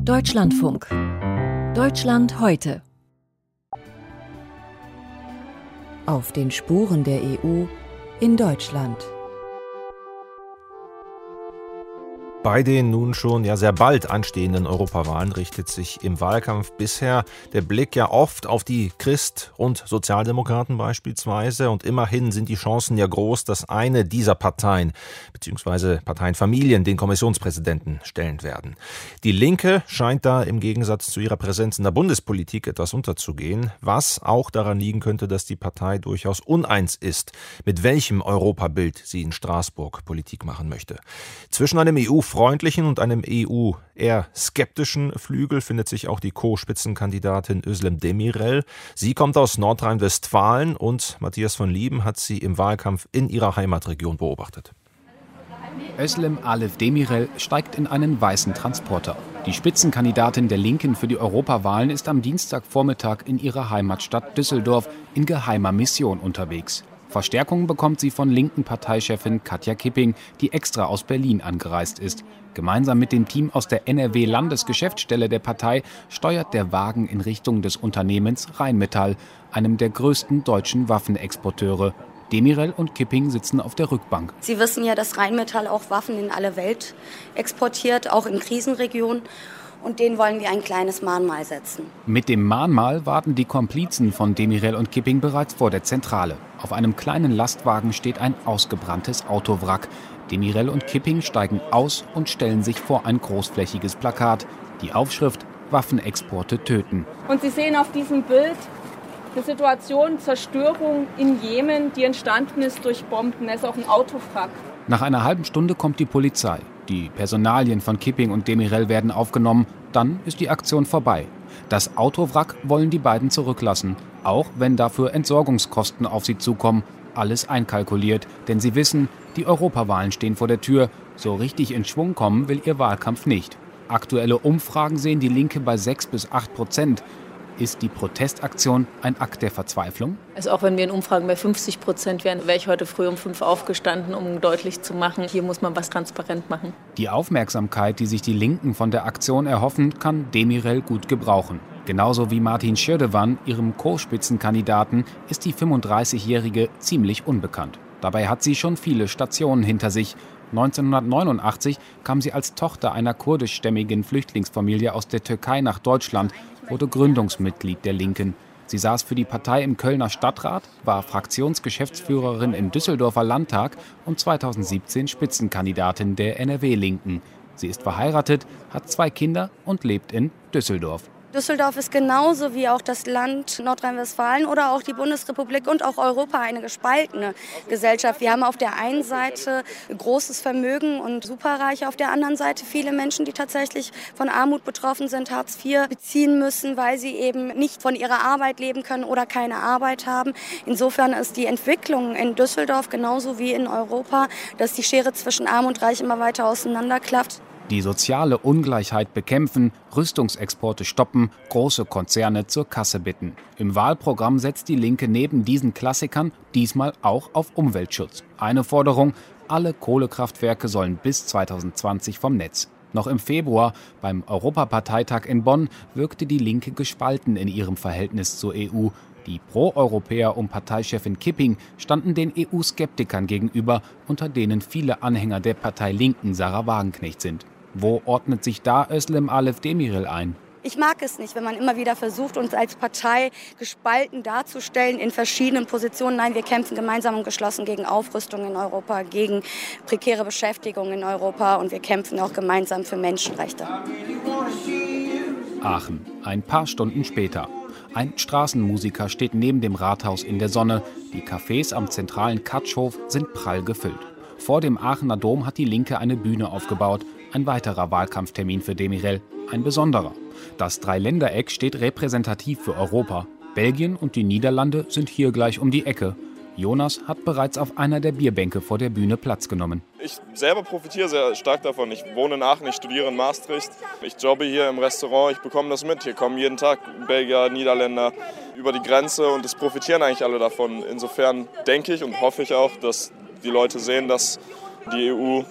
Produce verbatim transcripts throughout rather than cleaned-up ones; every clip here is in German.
Deutschlandfunk. Deutschland heute. Auf den Spuren der E U in Deutschland. Bei den nun schon ja sehr bald anstehenden Europawahlen richtet sich im Wahlkampf bisher der Blick ja oft auf die Christ- und Sozialdemokraten beispielsweise. Und immerhin sind die Chancen ja groß, dass eine dieser Parteien bzw. Parteienfamilien den Kommissionspräsidenten stellen werden. Die Linke scheint da im Gegensatz zu ihrer Präsenz in der Bundespolitik etwas unterzugehen, was auch daran liegen könnte, dass die Partei durchaus uneins ist, mit welchem Europabild sie in Straßburg Politik machen möchte. Zwischen einem E U-freundlichen und einem E U eher skeptischen Flügel findet sich auch die Co-Spitzenkandidatin Özlem Demirel. Sie kommt aus Nordrhein-Westfalen und Matthias von Lieben hat sie im Wahlkampf in ihrer Heimatregion beobachtet. Özlem Alef Demirel steigt in einen weißen Transporter. Die Spitzenkandidatin der Linken für die Europawahlen ist am Dienstagvormittag in ihrer Heimatstadt Düsseldorf in geheimer Mission unterwegs. Verstärkung bekommt sie von linken Parteichefin Katja Kipping, die extra aus Berlin angereist ist. Gemeinsam mit dem Team aus der N R W-Landesgeschäftsstelle der Partei steuert der Wagen in Richtung des Unternehmens Rheinmetall, einem der größten deutschen Waffenexporteure. Demirel und Kipping sitzen auf der Rückbank. Sie wissen ja, dass Rheinmetall auch Waffen in alle Welt exportiert, auch in Krisenregionen. Und denen wollen wir ein kleines Mahnmal setzen. Mit dem Mahnmal warten die Komplizen von Demirel und Kipping bereits vor der Zentrale. Auf einem kleinen Lastwagen steht ein ausgebranntes Autowrack. Demirel und Kipping steigen aus und stellen sich vor ein großflächiges Plakat. Die Aufschrift: Waffenexporte töten. Und Sie sehen auf diesem Bild die Situation Zerstörung in Jemen, die entstanden ist durch Bomben. Es ist auch ein Autowrack. Nach einer halben Stunde kommt die Polizei. Die Personalien von Kipping und Demirel werden aufgenommen. Dann ist die Aktion vorbei. Das Autowrack wollen die beiden zurücklassen, auch wenn dafür Entsorgungskosten auf sie zukommen. Alles einkalkuliert, denn sie wissen, die Europawahlen stehen vor der Tür. So richtig in Schwung kommen will ihr Wahlkampf nicht. Aktuelle Umfragen sehen die Linke bei sechs bis acht Prozent. Ist die Protestaktion ein Akt der Verzweiflung? Also auch wenn wir in Umfragen bei fünfzig Prozent wären, wäre ich heute früh um fünf aufgestanden, um deutlich zu machen, hier muss man was transparent machen. Die Aufmerksamkeit, die sich die Linken von der Aktion erhoffen, kann Demirel gut gebrauchen. Genauso wie Martin Schirdewan, ihrem Co-Spitzenkandidaten, ist die fünfunddreißigjährige ziemlich unbekannt. Dabei hat sie schon viele Stationen hinter sich. neunzehnhundertneunundachtzig kam sie als Tochter einer kurdischstämmigen Flüchtlingsfamilie aus der Türkei nach Deutschland, wurde Gründungsmitglied der Linken. Sie saß für die Partei im Kölner Stadtrat, war Fraktionsgeschäftsführerin im Düsseldorfer Landtag und zweitausendsiebzehn Spitzenkandidatin der N R W-Linken. Sie ist verheiratet, hat zwei Kinder und lebt in Düsseldorf. Düsseldorf ist genauso wie auch das Land Nordrhein-Westfalen oder auch die Bundesrepublik und auch Europa eine gespaltene Gesellschaft. Wir haben auf der einen Seite großes Vermögen und Superreiche, auf der anderen Seite viele Menschen, die tatsächlich von Armut betroffen sind, Hartz vier beziehen müssen, weil sie eben nicht von ihrer Arbeit leben können oder keine Arbeit haben. Insofern ist die Entwicklung in Düsseldorf genauso wie in Europa, dass die Schere zwischen Arm und Reich immer weiter auseinanderklafft. Die soziale Ungleichheit bekämpfen, Rüstungsexporte stoppen, große Konzerne zur Kasse bitten. Im Wahlprogramm setzt die Linke neben diesen Klassikern diesmal auch auf Umweltschutz. Eine Forderung: alle Kohlekraftwerke sollen bis zweitausendzwanzig vom Netz. Noch im Februar, beim Europaparteitag in Bonn, wirkte die Linke gespalten in ihrem Verhältnis zur E U. Die Pro-Europäer um Parteichefin Kipping standen den E U-Skeptikern gegenüber, unter denen viele Anhänger der Partei Linken Sarah Wagenknecht sind. Wo ordnet sich da Özlem Alef Demirel ein? Ich mag es nicht, wenn man immer wieder versucht, uns als Partei gespalten darzustellen in verschiedenen Positionen. Nein, wir kämpfen gemeinsam und geschlossen gegen Aufrüstung in Europa, gegen prekäre Beschäftigung in Europa und wir kämpfen auch gemeinsam für Menschenrechte. Aachen, ein paar Stunden später. Ein Straßenmusiker steht neben dem Rathaus in der Sonne. Die Cafés am zentralen Katschhof sind prall gefüllt. Vor dem Aachener Dom hat die Linke eine Bühne aufgebaut. Ein weiterer Wahlkampftermin für Demirel, ein besonderer. Das Dreiländereck steht repräsentativ für Europa. Belgien und die Niederlande sind hier gleich um die Ecke. Jonas hat bereits auf einer der Bierbänke vor der Bühne Platz genommen. Ich selber profitiere sehr stark davon. Ich wohne in Aachen, ich studiere in Maastricht. Ich jobbe hier im Restaurant, ich bekomme das mit. Hier kommen jeden Tag Belgier, Niederländer über die Grenze und es profitieren eigentlich alle davon. Insofern denke ich und hoffe ich auch, dass die Leute sehen, dass die E U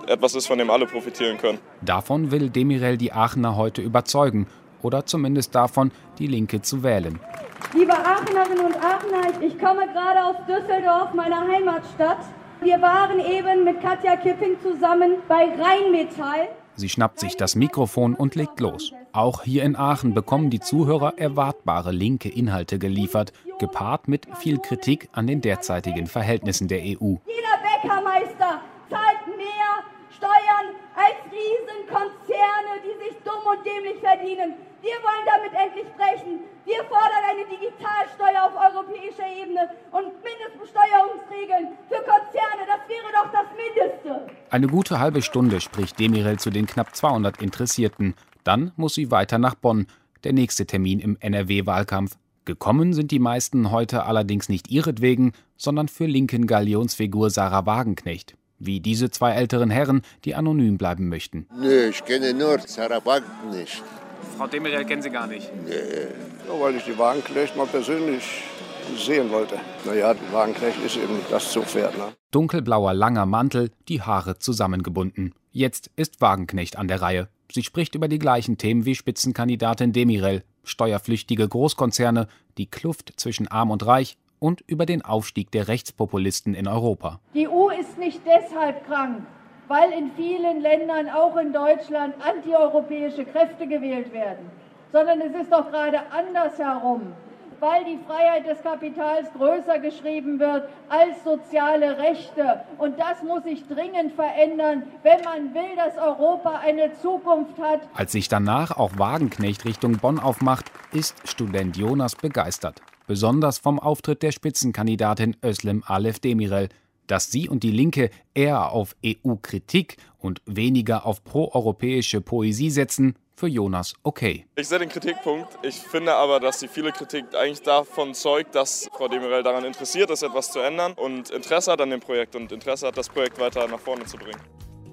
etwas ist, von dem alle profitieren können. Davon will Demirel die Aachener heute überzeugen oder zumindest davon, die Linke zu wählen. Liebe Aachenerinnen und Aachener, ich komme gerade aus Düsseldorf, meiner Heimatstadt. Wir waren eben mit Katja Kipping zusammen bei Rheinmetall. Sie schnappt sich das Mikrofon und legt los. Auch hier in Aachen bekommen die Zuhörer erwartbare linke Inhalte geliefert, gepaart mit viel Kritik an den derzeitigen Verhältnissen der E U. Jeder Bäckermeister zahlt mehr Steuern als Riesenkonzerne, die sich dumm und dämlich verdienen. Wir wollen damit endlich brechen. Wir fordern eine Digitalsteuer auf europäischer Ebene und Mindestbesteuerungsregeln für Konzerne. Das wäre doch das Mindeste. Eine gute halbe Stunde spricht Demirel zu den knapp zweihundert Interessierten. Dann muss sie weiter nach Bonn, der nächste Termin im N R W-Wahlkampf. Gekommen sind die meisten heute allerdings nicht ihretwegen, sondern für linken Galionsfigur Sarah Wagenknecht. Wie diese zwei älteren Herren, die anonym bleiben möchten. Nö, ich kenne nur Sarah Wagenknecht. Frau Demirel kennen Sie gar nicht? Nee. Ja, weil ich die Wagenknecht mal persönlich sehen wollte. Naja, die Wagenknecht ist eben das Zugpferd. Ne? Dunkelblauer langer Mantel, die Haare zusammengebunden. Jetzt ist Wagenknecht an der Reihe. Sie spricht über die gleichen Themen wie Spitzenkandidatin Demirel. Steuerflüchtige Großkonzerne, die Kluft zwischen Arm und Reich und über den Aufstieg der Rechtspopulisten in Europa. Die E U ist nicht deshalb krank, weil in vielen Ländern, auch in Deutschland, antieuropäische Kräfte gewählt werden, sondern es ist doch gerade andersherum, weil die Freiheit des Kapitals größer geschrieben wird als soziale Rechte. Und das muss sich dringend verändern, wenn man will, dass Europa eine Zukunft hat. Als sich danach auch Wagenknecht Richtung Bonn aufmacht, ist Student Jonas begeistert. Besonders vom Auftritt der Spitzenkandidatin Özlem Alev Demirel. Dass sie und die Linke eher auf E U-Kritik und weniger auf proeuropäische Poesie setzen, für Jonas okay. Ich sehe den Kritikpunkt. Ich finde aber, dass die viele Kritik eigentlich davon zeugt, dass Frau Demirel daran interessiert ist, etwas zu ändern und Interesse hat an dem Projekt und Interesse hat, das Projekt weiter nach vorne zu bringen.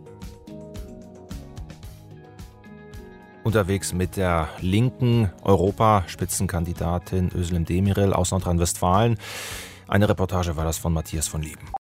Unterwegs mit der linken Europaspitzenkandidatin Özlem Demirel aus Nordrhein-Westfalen. Eine Reportage war das von Matthias von Lieben.